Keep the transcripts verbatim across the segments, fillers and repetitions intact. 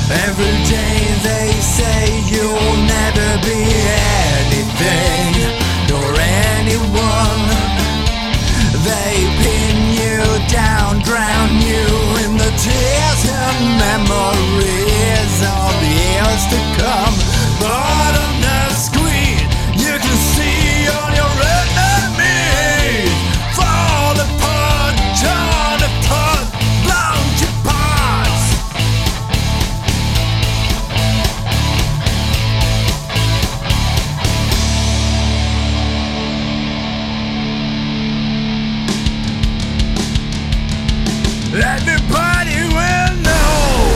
Every day they say you'll never be anything or anyone. They pin you down, drown you in the tears and memories of the years to come. But on the screen you can see all your enemies fall apart, torn apart, blown to parts. Everybody will know.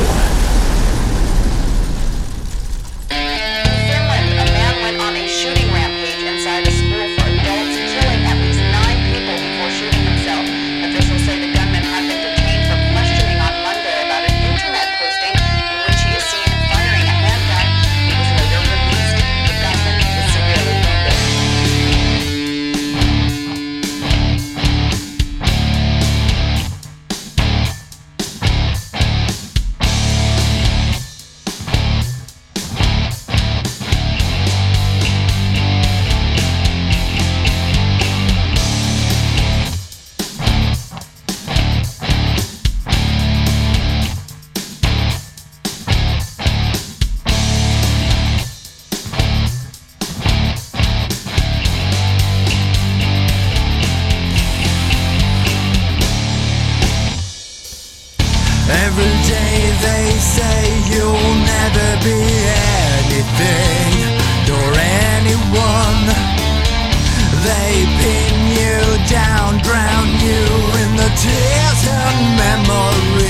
In Finland, a man went on a shooting rampage inside a school for adults, killing at least nine people before shooting himself. Officials say the gunman had been detained for questioning on Monday about an internet posting in which he is seen firing a handgun. He was later released. The gunman is severely wounded. Every day they say you'll never be anything or anyone. They pin you down, drown you in the tears and memories